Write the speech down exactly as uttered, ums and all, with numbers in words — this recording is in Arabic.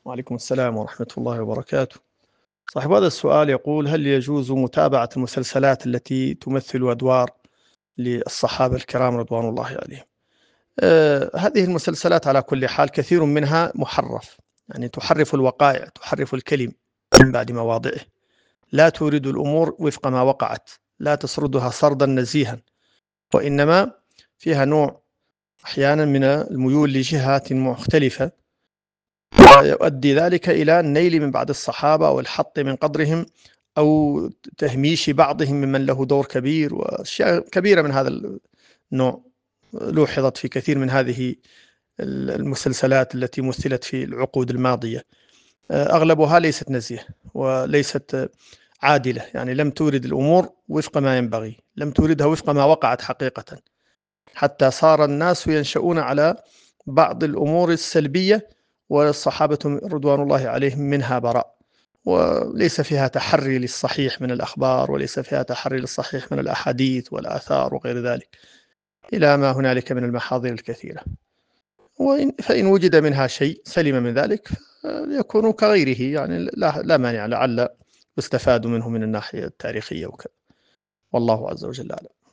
وعليكم السلام ورحمة الله وبركاته. صاحب هذا السؤال يقول: هل يجوز متابعة المسلسلات التي تمثل أدوار للصحابة الكرام رضوان الله عليهم؟ آه، هذه المسلسلات على كل حال كثير منها محرف، يعني تحرف الوقائع، تحرف الكلم من بعد مواضعه، لا تورد الأمور وفق ما وقعت، لا تسردها سردا نزيها، وإنما فيها نوع أحيانا من الميول لجهات مختلفة، ويؤدي ذلك إلى النيل من بعض الصحابة أو الحط من قدرهم أو تهميش بعضهم ممن له دور كبير، وأشياء كبيرة من هذا النوع لوحظت في كثير من هذه المسلسلات التي مثلت في العقود الماضية. أغلبها ليست نزيهة وليست عادلة، يعني لم تورد الأمور وفق ما ينبغي، لم توردها وفق ما وقعت حقيقة، حتى صار الناس ينشؤون على بعض الأمور السلبية والصحابة رضوان الله عليهم منها براء، وليس فيها تحري للصحيح من الأخبار، وليس فيها تحري للصحيح من الأحاديث والآثار وغير ذلك، إلى ما هنالك من المحاضر الكثيرة. وإن فإن وجد منها شيء سلم من ذلك يكون كغيره، يعني لا, لا مانع، لعل يستفاد منه من الناحية التاريخية وكذا، والله عز وجل أعلم.